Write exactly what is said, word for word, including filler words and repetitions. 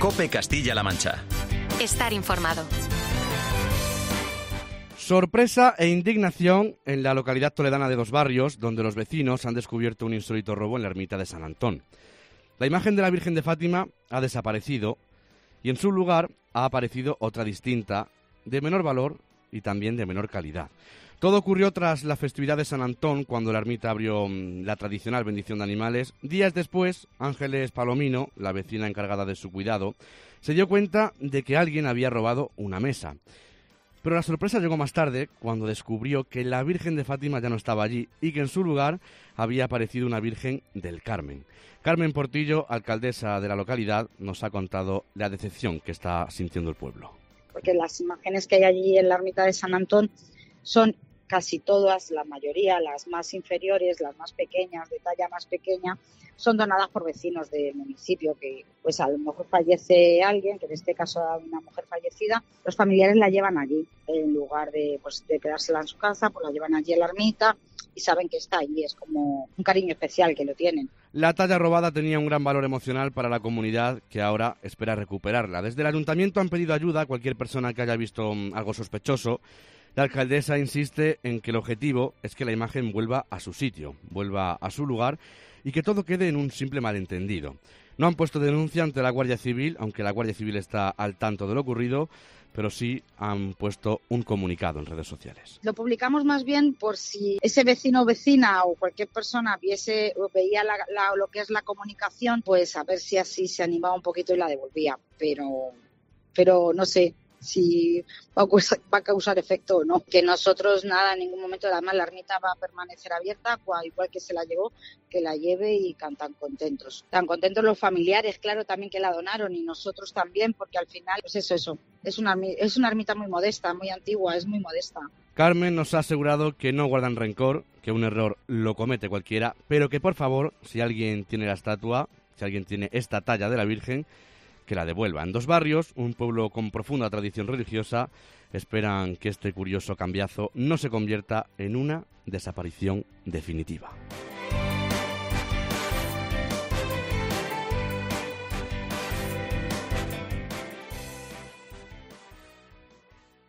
COPE Castilla-La Mancha. Estar informado. Sorpresa e indignación en la localidad toledana de Dos Barrios, donde los vecinos han descubierto un insólito robo en la ermita de San Antón. La imagen de la Virgen de Fátima ha desaparecido y en su lugar ha aparecido otra distinta, de menor valor y también de menor calidad. Todo ocurrió tras la festividad de San Antón, cuando la ermita abrió la tradicional bendición de animales. Días después, Ángeles Palomino, la vecina encargada de su cuidado, se dio cuenta de que alguien había robado una mesa. Pero la sorpresa llegó más tarde, cuando descubrió que la Virgen de Fátima ya no estaba allí y que en su lugar había aparecido una Virgen del Carmen. Carmen Portillo, alcaldesa de la localidad, nos ha contado la decepción que está sintiendo el pueblo. Porque las imágenes que hay allí en la ermita de San Antón son casi todas, la mayoría, las más inferiores, las más pequeñas, de talla más pequeña, son donadas por vecinos del municipio, que pues a lo mejor fallece alguien, que en este caso una mujer fallecida, los familiares la llevan allí, en lugar de, pues, de quedársela en su casa, pues la llevan allí a la ermita y saben que está allí, es como un cariño especial que lo tienen. La talla robada tenía un gran valor emocional para la comunidad, que ahora espera recuperarla. Desde el ayuntamiento han pedido ayuda a cualquier persona que haya visto algo sospechoso. La alcaldesa insiste en que el objetivo es que la imagen vuelva a su sitio, vuelva a su lugar y que todo quede en un simple malentendido. No han puesto denuncia ante la Guardia Civil, aunque la Guardia Civil está al tanto de lo ocurrido, pero sí han puesto un comunicado en redes sociales. Lo publicamos más bien por si ese vecino o vecina o cualquier persona viese o veía la, la, lo que es la comunicación, pues a ver si así se animaba un poquito y la devolvía. Pero, pero no sé si va a, causar, va a causar efecto o no. Que nosotros nada, en ningún momento, además la ermita va a permanecer abierta, igual que se la llevó, que la lleve y tan contentos. Tan contentos los familiares, claro, también que la donaron y nosotros también, porque al final, pues eso, eso. Es una, es una ermita muy modesta, muy antigua, es muy modesta. Carmen nos ha asegurado que no guardan rencor, que un error lo comete cualquiera, pero que por favor, si alguien tiene la estatua, si alguien tiene esta talla de la Virgen, que la devuelva. En Dos Barrios, un pueblo con profunda tradición religiosa, esperan que este curioso cambiazo no se convierta en una desaparición definitiva.